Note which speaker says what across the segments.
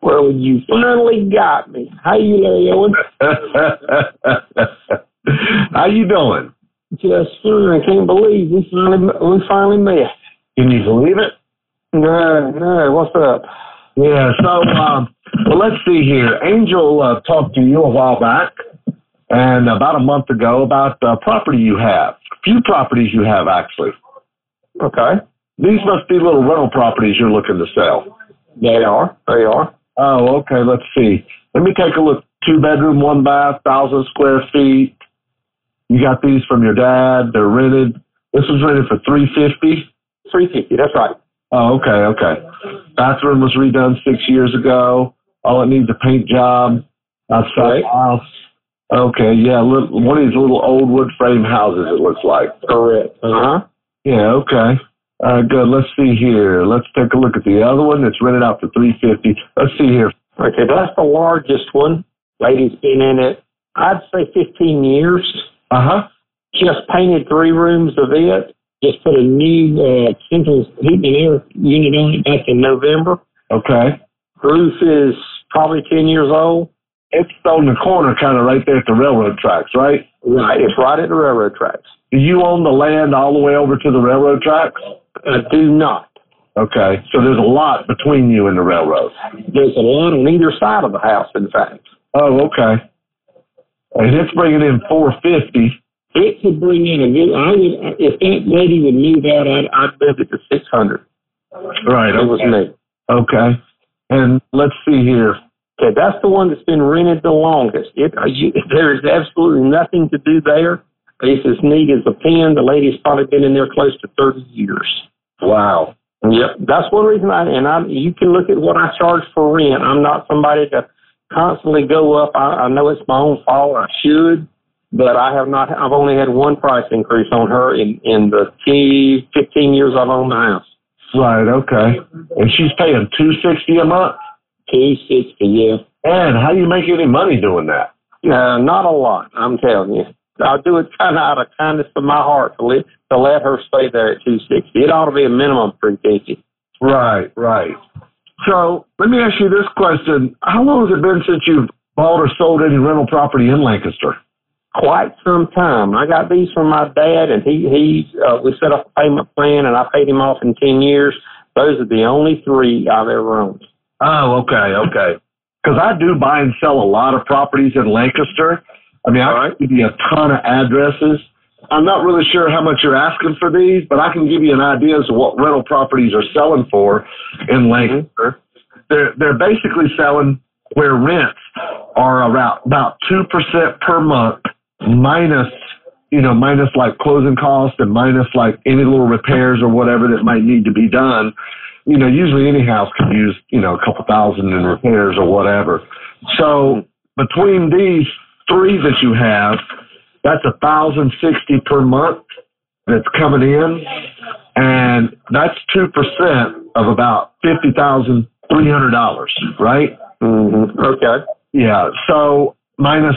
Speaker 1: Well, you finally got me. How you, Larry Owen?
Speaker 2: How you doing?
Speaker 1: Just fine. I can't believe we finally met.
Speaker 2: Can you believe it?
Speaker 1: No. What's up?
Speaker 2: Yeah. So, well, let's see here. Angel talked to you a while back, and about a month ago, about the property you have. A few properties you have, actually.
Speaker 1: Okay.
Speaker 2: These must be little rental properties you're looking to sell.
Speaker 1: They are.
Speaker 2: Oh, okay. Let's see. Let me take a look. 2-bedroom, 1-bath, 1,000 square feet. You got these from your dad. They're rented. This was rented for $350.
Speaker 1: $350. That's right.
Speaker 2: Oh, okay. Bathroom was redone 6 years ago. All it needs a paint job outside the house. Okay, yeah. One of these little old wood frame houses, it looks like.
Speaker 1: Correct.
Speaker 2: Yeah, okay. Good. Let's see here. Let's take a look at the other one. It's rented out for $350. Let's see here.
Speaker 1: Okay, that's the largest one. Lady's been in it, I'd say 15 years. Just painted 3 rooms of it. Just put a new central heat and air unit on it back in November.
Speaker 2: Okay.
Speaker 1: Roof is probably 10 years old.
Speaker 2: It's on the corner, kind of right there at the railroad tracks, right?
Speaker 1: Right. It's right at the railroad tracks.
Speaker 2: Do you own the land all the way over to the railroad tracks?
Speaker 1: I do not.
Speaker 2: Okay. So there's a lot between you and the railroad.
Speaker 1: There's a lot on either side of the house, in fact.
Speaker 2: Oh, okay. And it's bringing in $450.
Speaker 1: It could bring in a good. If that lady would move out, I'd move it to $600.
Speaker 2: Right.
Speaker 1: It was me.
Speaker 2: Okay. And let's see here.
Speaker 1: Okay, that's the one that's been rented the longest. There's absolutely nothing to do there. It's as neat as a pin. The lady's probably been in there close to 30 years.
Speaker 2: Wow.
Speaker 1: Yep. That's one reason you can look at what I charge for rent. I'm not somebody to constantly go up. I know it's my own fault. I should, but I've only had one price increase on her in the 15 years I've owned the house.
Speaker 2: Right. Okay. And she's paying $260 a month?
Speaker 1: $260, yeah.
Speaker 2: And how do you make any money doing that?
Speaker 1: Not a lot, I'm telling you. I'll do it kind of out of kindness of my heart to let her stay there at $260. It ought to be a minimum $350.
Speaker 2: Right. So let me ask you this question. How long has it been since you've bought or sold any rental property in Lancaster?
Speaker 1: Quite some time. I got these from my dad, and we set up a payment plan, and I paid him off in 10 years. Those are the only 3 I've ever owned.
Speaker 2: Oh, okay. Because I do buy and sell a lot of properties in Lancaster. I mean, I can give you a ton of addresses. I'm not really sure how much you're asking for these, but I can give you an idea as to what rental properties are selling for in Lancaster. They're basically selling where rents are about 2% per month, minus like closing costs and minus like any little repairs or whatever that might need to be done. Usually any house could use, a couple thousand in repairs or whatever. So between these 3 that you have, that's $1,060 per month that's coming in, and that's 2% of about $50,300, right?
Speaker 1: Okay.
Speaker 2: Yeah. So minus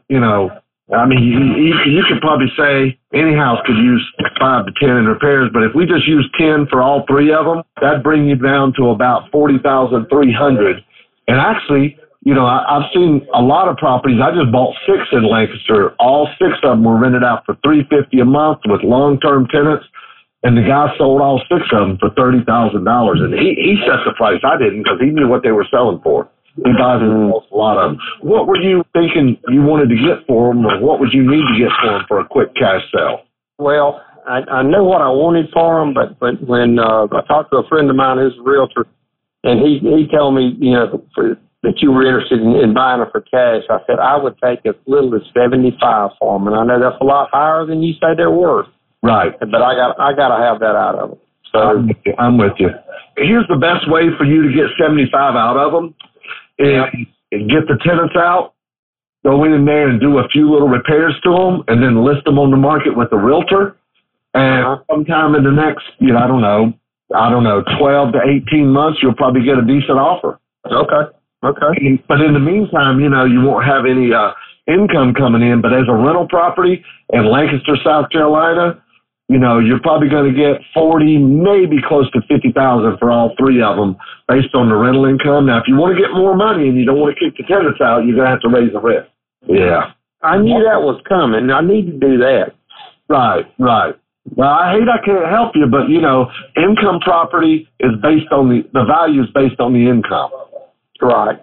Speaker 2: you could probably say any house could use 5 to 10 in repairs, but if we just use 10 for all 3 of them, that'd bring you down to about $40,300. And actually, I've seen a lot of properties. I just bought 6 in Lancaster. All 6 of them were rented out for $350 a month with long-term tenants, and the guy sold all 6 of them for $30,000. And he set the price. I didn't, because he knew what they were selling for. He buys a lot of them. What were you thinking you wanted to get for them, or what would you need to get for them for a quick cash sale?
Speaker 1: Well, I know what I wanted for them, but when I talked to a friend of mine who's a realtor, and he told me, that you were interested in buying them for cash, I said I would take as little as $75 for them, and I know that's a lot higher than you say they're worth.
Speaker 2: Right.
Speaker 1: But I got to have that out of them. So
Speaker 2: I'm with you. Here's the best way for you to get $75 out of them. Get the tenants out, go in there and do a few little repairs to them, and then list them on the market with a realtor. And sometime in the next, I don't know, 12 to 18 months, you'll probably get a decent offer.
Speaker 1: Okay.
Speaker 2: But in the meantime, you won't have any income coming in. But as a rental property in Lancaster, South Carolina, you're probably going to get 40, maybe close to 50,000 for all three of them based on the rental income. Now, if you want to get more money and you don't want to kick the tenants out, you're going to have to raise the rent. Yeah.
Speaker 1: I knew that was coming. I need to do that.
Speaker 2: Right. Well, I hate I can't help you, but, income property is based on the value is based on the income.
Speaker 1: Right.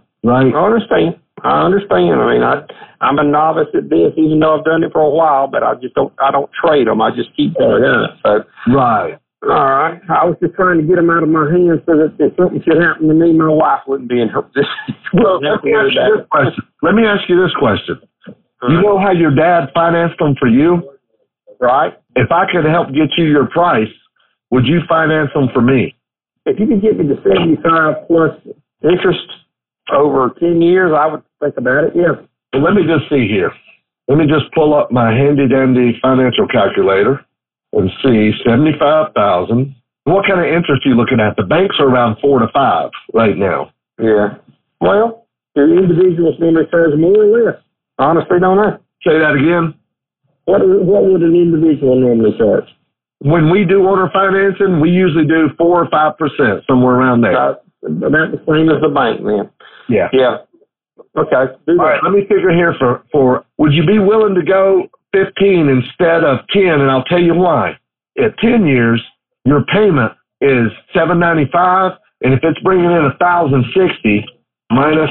Speaker 1: I understand. I mean, I'm a novice at this, even though I've done it for a while, but I don't trade them. I just keep going up. So.
Speaker 2: Right.
Speaker 1: All right. I was just trying to get them out of my hands so that if something should happen to me, my wife wouldn't be in her position.
Speaker 2: Well, let me ask you this question. You know how your dad financed them for you?
Speaker 1: Right.
Speaker 2: If I could help get you your price, would you finance them for me?
Speaker 1: If you could get me to 75 plus interest over 10 years, I would think about it, yeah.
Speaker 2: Well, let me just see here. Let me just pull up my handy-dandy financial calculator and see 75,000. What kind of interest are you looking at? The banks are around 4 to 5 right now.
Speaker 1: Yeah. Well, the individuals normally charge more or less. Honestly, don't know.
Speaker 2: Say that again.
Speaker 1: What would an individual normally charge?
Speaker 2: When we do owner financing, we usually do 4 or 5%, somewhere around there.
Speaker 1: About the same as the bank, then.
Speaker 2: Yeah.
Speaker 1: Yeah. Okay.
Speaker 2: All right. Let me figure here for would you be willing to go 15 instead of 10? And I'll tell you why. At 10 years, your payment is $795, and if it's bringing in $1,060 minus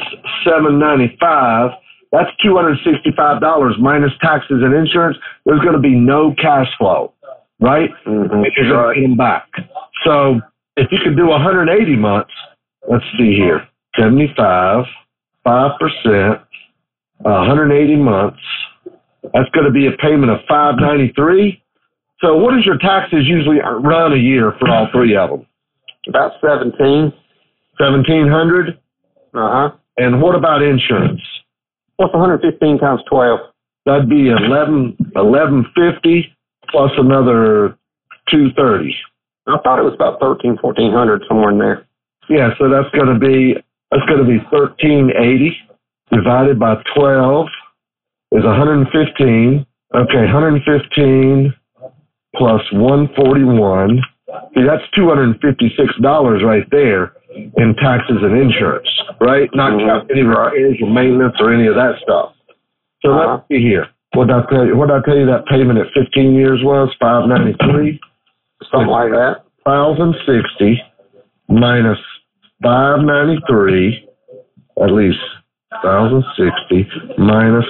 Speaker 2: $795. That's $265 minus taxes and insurance. There's going to be no cash flow, right?
Speaker 1: Mm-hmm.
Speaker 2: You're going to pay them back. So if you could do 180 months, let's see here, 75, 5%, 180 months. That's going to be a payment of $593. So what does your taxes usually run a year for all three of them?
Speaker 1: About 17.
Speaker 2: 1,700?
Speaker 1: Uh-huh.
Speaker 2: And what about insurance?
Speaker 1: What's 115 times 12?
Speaker 2: That'd be 1150 plus another 230.
Speaker 1: I thought it was about 1,400 somewhere in there.
Speaker 2: Yeah, so that's going to be 1380 divided by 12 is 115. Okay, 115 plus 141. See, that's $256 right there in taxes and insurance, right? Not counting any repairs or maintenance or any of that stuff. So let's see here. What did I tell you that payment at 15 years was? $593?
Speaker 1: Something like that.
Speaker 2: $1,060 minus $593, at least $1,060 minus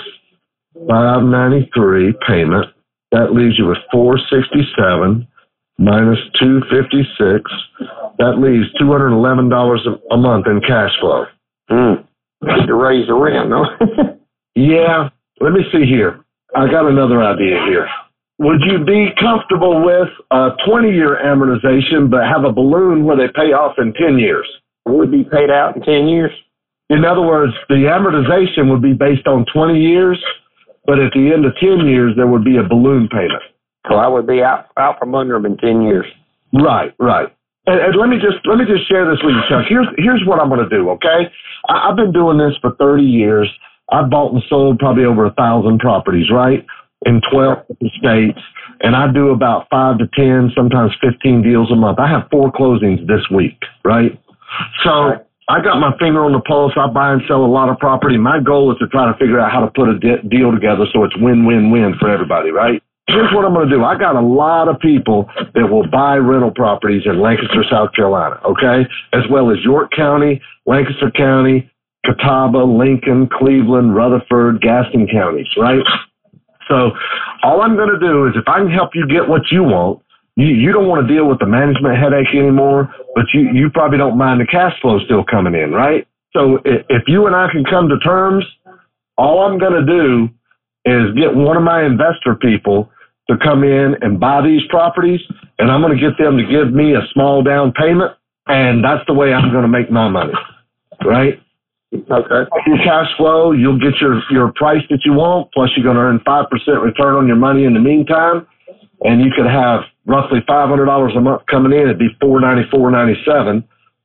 Speaker 2: $593 payment. That leaves you with $467 minus $256. That leaves $211 a month in cash flow.
Speaker 1: Need to raise the rent, no?
Speaker 2: Yeah. Let me see here. I got another idea here. Would you be comfortable with a 20-year amortization but have a balloon where they pay off in 10 years?
Speaker 1: Would be paid out in 10 years?
Speaker 2: In other words, the amortization would be based on 20 years, but at the end of 10 years, there would be a balloon payment.
Speaker 1: So I would be out from under them in 10 years.
Speaker 2: Right. And let me just share this with you, Chuck. Here's what I'm going to do, okay? I've been doing this for 30 years. I've bought and sold probably over 1,000 properties, right, in 12 states, and I do about 5 to 10, sometimes 15 deals a month. I have 4 closings this week, right? So I got my finger on the pulse. I buy and sell a lot of property. My goal is to try to figure out how to put a deal together so it's win-win-win for everybody, right? Here's what I'm going to do. I got a lot of people that will buy rental properties in Lancaster, South Carolina, okay, as well as York County, Lancaster County, Catawba, Lincoln, Cleveland, Rutherford, Gaston counties, right? So all I'm going to do is if I can help you get what you want, you don't want to deal with the management headache anymore, but you probably don't mind the cash flow still coming in, right? So if you and I can come to terms, all I'm going to do is get one of my investor people to come in and buy these properties, and I'm going to get them to give me a small down payment, and that's the way I'm going to make my money, right?
Speaker 1: Okay.
Speaker 2: Your cash flow, you'll get your price that you want, plus you're going to earn 5% return on your money in the meantime, and you could have roughly $500 a month coming in. It'd be $494.97,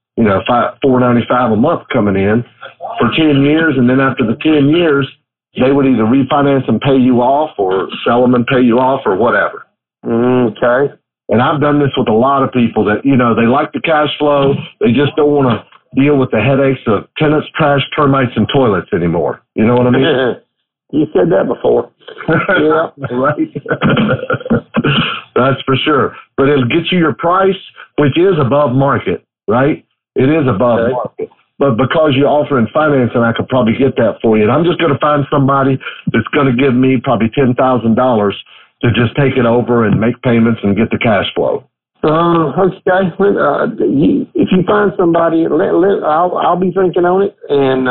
Speaker 2: $495 a month coming in for 10 years, and then after the 10 years, they would either refinance and pay you off or sell them and pay you off or whatever.
Speaker 1: Okay.
Speaker 2: And I've done this with a lot of people that, you know, they like the cash flow. They just don't want to deal with the headaches of tenants, trash, termites, and toilets anymore. You know what I mean?
Speaker 1: You said that before. Yeah.
Speaker 2: Right. That's for sure. But it'll get you your price, which is above market, right? It is above market. But because you're offering financing, I could probably get that for you. And I'm just going to find somebody that's going to give me probably $10,000 to just take it over and make payments and get the cash flow.
Speaker 1: Okay. If you find somebody, I'll be thinking on it, and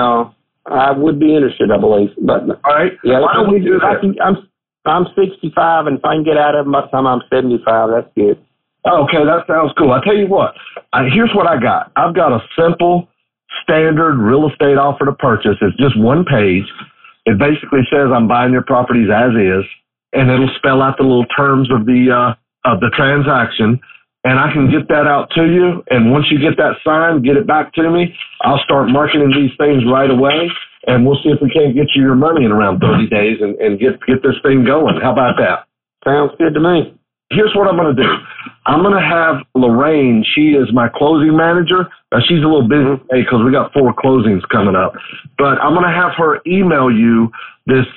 Speaker 1: I would be interested, I believe. But
Speaker 2: all right.
Speaker 1: Yeah.
Speaker 2: Why don't we do that?
Speaker 1: I'm 65, and if I can get out of them by the time I'm 75, that's good.
Speaker 2: Okay, that sounds cool. I tell you what. Here's what I got. I've got a simple, standard real estate offer to purchase. It's just one page. It basically says I'm buying your properties as is, and it'll spell out the little terms of the transaction. And I can get that out to you. And once you get that signed, get it back to me. I'll start marketing these things right away, and we'll see if we can't get you your money in around 30 days and get this thing going. How about that?
Speaker 1: Sounds good to me.
Speaker 2: Here's what I'm going to do. I'm going to have Lorraine. She is my closing manager. Now, she's a little busy today because we got 4 closings coming up. But I'm going to have her email you this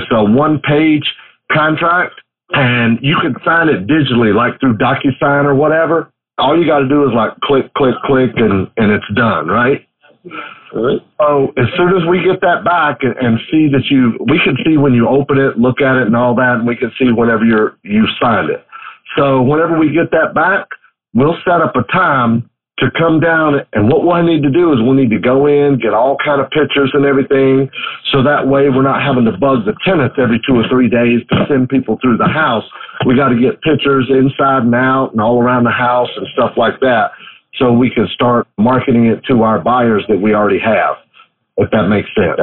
Speaker 2: one-page contract, and you can sign it digitally, like through DocuSign or whatever. All you got to do is like click, click, click, and it's done, right?
Speaker 1: All right.
Speaker 2: So as soon as we get that back and see that we can see when you open it, look at it and all that, and we can see whenever you signed it. So whenever we get that back, we'll set up a time to come down, and what we'll need to do is we'll need to go in, get all kind of pictures and everything, so that way we're not having to bug the tenants every 2 or 3 days to send people through the house. We got to get pictures inside and out and all around the house and stuff like that, so we can start marketing it to our buyers that we already have, if that makes sense.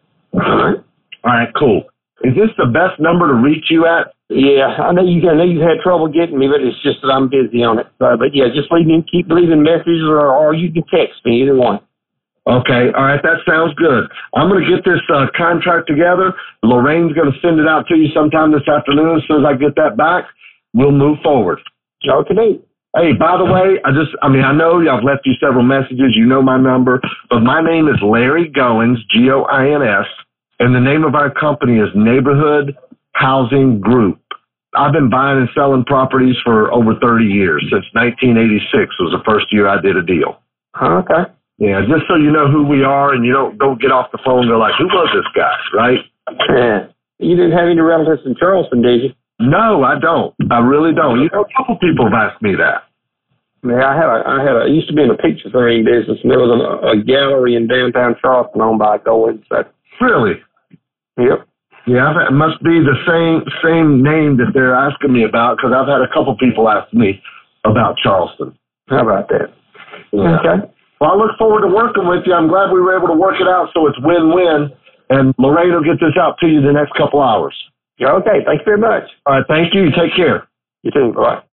Speaker 2: All right, cool. Is this the best number to reach you at?
Speaker 1: Yeah, I know you've had trouble getting me, but it's just that I'm busy on it. But yeah, just keep leaving messages, or you can text me, either one.
Speaker 2: Okay, all right, that sounds good. I'm going to get this contract together. Lorraine's going to send it out to you sometime this afternoon. As soon as I get that back, we'll move forward.
Speaker 1: Okay.
Speaker 2: Hey, by the way, I know I've left you several messages. You know my number, but my name is Larry Goins, Goins, and the name of our company is Neighborhood Housing Group. I've been buying and selling properties for over 30 years. Since 1986 was the first year I did a deal.
Speaker 1: Okay.
Speaker 2: Yeah, just so you know who we are and you don't get off the phone and go like, who was this guy, right?
Speaker 1: Yeah. You didn't have any relatives in Charleston, did you?
Speaker 2: No, I don't. I really don't. You know, a couple people have asked me that.
Speaker 1: Yeah, I used to be in a picture frame business, and there was a gallery in downtown Charleston owned by Goins.
Speaker 2: Really?
Speaker 1: Yep.
Speaker 2: Yeah, it must be the same name that they're asking me about, because I've had a couple people ask me about Charleston.
Speaker 1: How about that?
Speaker 2: Yeah.
Speaker 1: Okay.
Speaker 2: Well, I look forward to working with you. I'm glad we were able to work it out so it's win-win, and Lorraine will get this out to you the next couple hours.
Speaker 1: Okay, thank you very much.
Speaker 2: All right, thank you. Take care.
Speaker 1: You too. Bye.